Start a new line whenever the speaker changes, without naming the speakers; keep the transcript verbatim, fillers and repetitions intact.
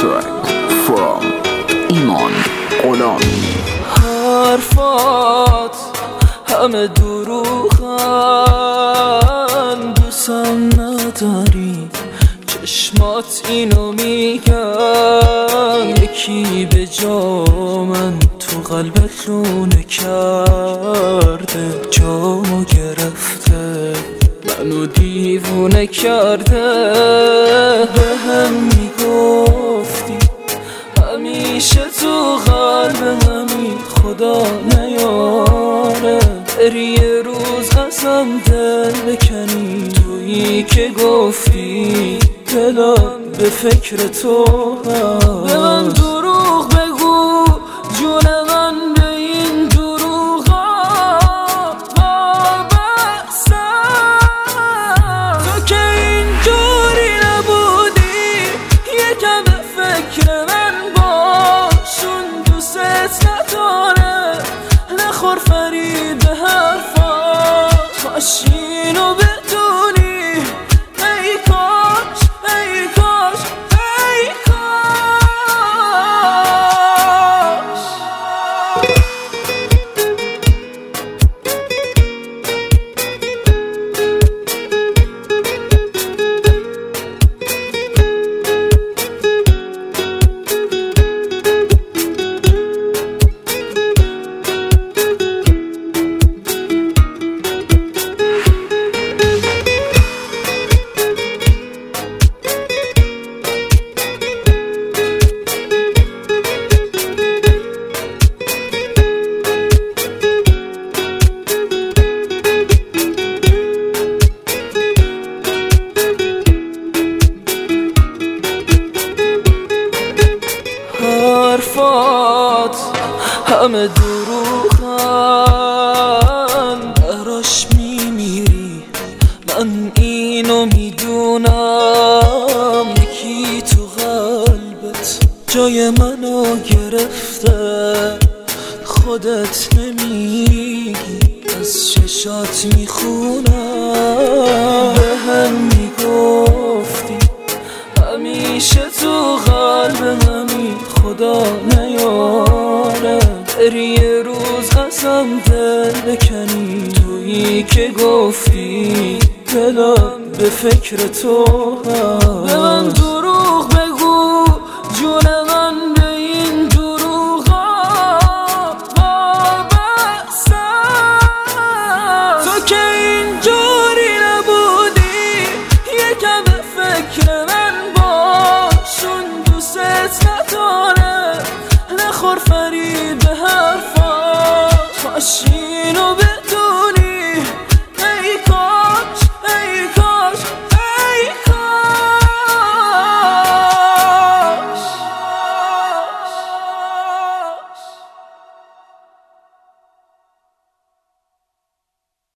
track from ایمان غلامی.
حرفات همه دروغن، دوستم نداری، چشمات اینو میگن، یکی به جا من تو قلبت لونه کرده، جامو گرفته منو دیوونه کرده. به هم میگفتی همیشه تو قلب همی، خدا نیاره بری یه روز ازم دل بکنی، تویی که گفتی دلم به فکر تو. به من دروغ بگو جون من، به این دروغا وابستم. تو که اینجوری نبودی، یکم به فکر من باشون، دوست نداره نخور فریب به حرفات، ماشینو بدونی ای کاش ای کاش ای کاش. حرفات همه دروغن، براش میمیری من اینو میدونم، یکی تو قلبت جای منو گرفته، خودت نمیگی از چشات میخونم. به هم میگفتی همیشه تو قلب همی، خدا نیاره بری یه روز ازم دل بکنی، تویی که گفتی دلم به فکر تو. به من دروغ بگو جون من، به این دروغا وابستم. تو که اینجوری نبودی، یکم به فکر من باشون، دوست نداره نخور فریب به حرفات،